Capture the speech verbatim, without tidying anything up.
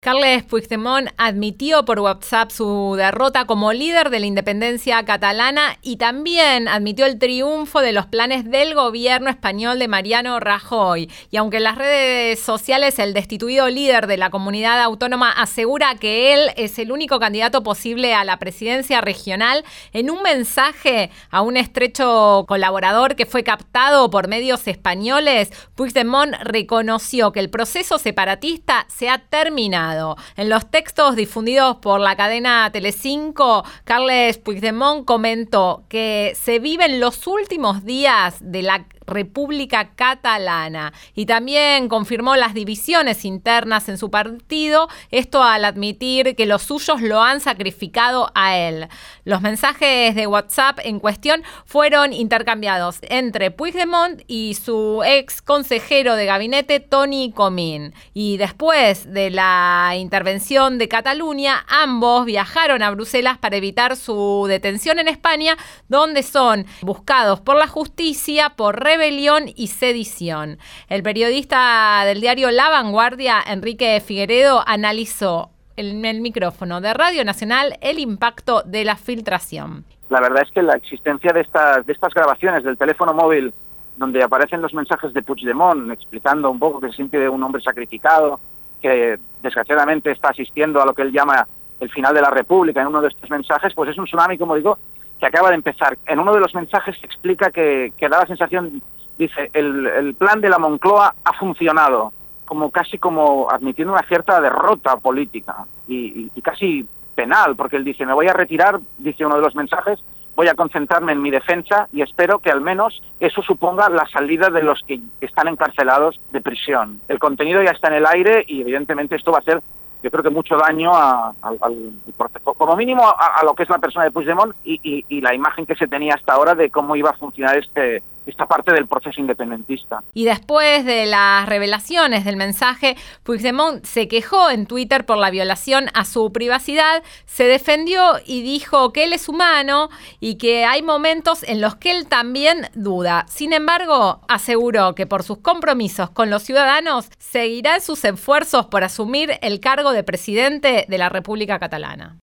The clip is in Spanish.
Carles Puigdemont admitió por WhatsApp su derrota como líder de la independencia catalana y también admitió el triunfo de los planes del gobierno español de Mariano Rajoy. Y aunque en las redes sociales el destituido líder de la comunidad autónoma asegura que él es el único candidato posible a la presidencia regional, en un mensaje a un estrecho colaborador que fue captado por medios españoles, Puigdemont reconoció que el proceso separatista se ha terminado. En los textos difundidos por la cadena Telecinco, Carles Puigdemont comentó que se viven los últimos días de la República Catalana y también confirmó las divisiones internas en su partido, esto al admitir que los suyos lo han sacrificado a él. Los mensajes de WhatsApp en cuestión fueron intercambiados entre Puigdemont y su ex consejero de gabinete, Toni Comín. Y después de la intervención de Cataluña, ambos viajaron a Bruselas para evitar su detención en España, donde son buscados por la justicia por rebelión y sedición. El periodista del diario La Vanguardia, Enrique Figueredo, analizó en el micrófono de Radio Nacional el impacto de la filtración. La verdad es que la existencia de estas, de estas grabaciones del teléfono móvil donde aparecen los mensajes de Puigdemont explicando un poco que se siente un hombre sacrificado, que desgraciadamente está asistiendo a lo que él llama el final de la República en uno de estos mensajes, pues es un tsunami, como digo, que acaba de empezar. En uno de los mensajes se explica que, que da la sensación, dice, el, el plan de la Moncloa ha funcionado, como casi como admitiendo una cierta derrota política y, y, y casi penal, porque él dice, me voy a retirar, dice uno de los mensajes, voy a concentrarme en mi defensa y espero que al menos eso suponga la salida de los que están encarcelados de prisión. El contenido ya está en el aire y evidentemente esto va a hacer, yo creo que mucho daño a, a, al proceso, como mínimo a, a lo que es la persona de Puigdemont y, y, y la imagen que se tenía hasta ahora de cómo iba a funcionar este esta parte del proceso independentista. Y después de las revelaciones del mensaje, Puigdemont se quejó en Twitter por la violación a su privacidad, se defendió y dijo que él es humano y que hay momentos en los que él también duda. Sin embargo, aseguró que por sus compromisos con los ciudadanos seguirá sus esfuerzos por asumir el cargo de presidente de la República Catalana.